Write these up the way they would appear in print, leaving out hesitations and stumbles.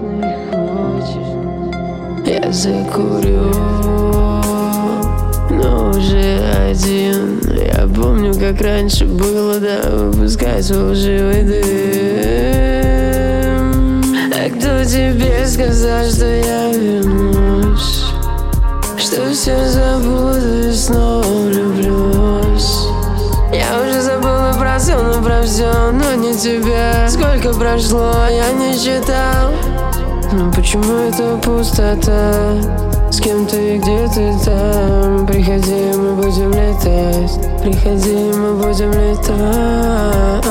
Я закурю, но уже один. Я помню, как раньше было, да, выпускать лживый дым. А кто тебе сказал, что я вернусь, что все забуду и снова влюблюсь? Я уже забыла про все, но не тебя. Сколько прошло, я не считал. Но почему это пустота? С кем ты и где ты там? Приходи, мы будем летать. Приходи, мы будем летать.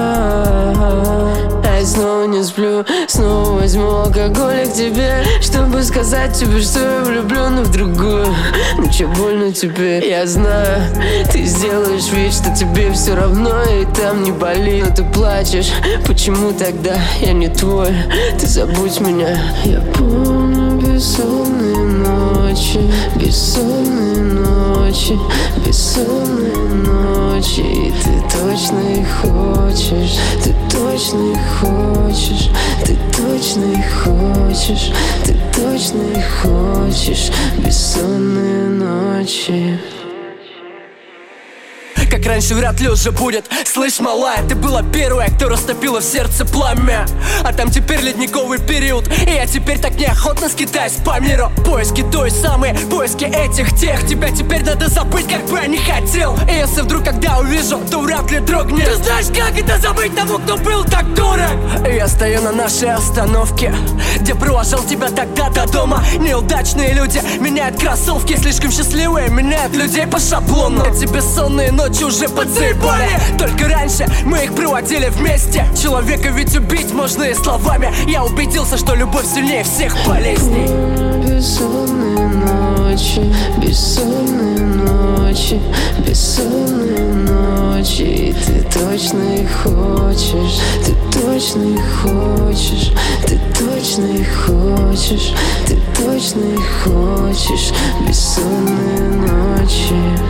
А я снова не сплю, снова возьму алкоголь к тебе, чтобы сказать тебе, что я влюблен в другую. Ну че больно теперь, я знаю. Ты сделаешь вид, что тебе все равно, и там не болит. Но ты плачешь, почему тогда я не твой? Ты забудь меня. Я помню бессонные ночи, бессонные ночи, бессонные ночи. И ты точно их хочешь, ты точно их хочешь, ты точно их хочешь, ты точно их хочешь. Бессонные ночи. Как раньше вряд ли уже будет. Слышь, малая, ты была первая, кто растопила в сердце пламя. А там теперь ледниковый период, и я теперь так неохотно скитаюсь по миру. Поиски той самой, поиски этих тех. Тебя теперь надо забыть, как бы я не хотел. И если вдруг когда увижу, то вряд ли дрогнет. Ты знаешь, как это забыть того, кто был так дурак? И я стою на нашей остановке, где провожал тебя тогда до дома. Неудачные люди меняют кроссовки, слишком счастливые меняют людей по шаблону. Эти бессонные ночи уже подзаебали. Только раньше мы их проводили вместе. Человека ведь убить можно и словами. Я убедился, что любовь сильнее всех болезней. Бессонные ночи, бессонные ночи, бессонные ночи. И ты точно их хочешь, ты точно их хочешь, ты точно их хочешь, ты точно их хочешь. Бессонные ночи.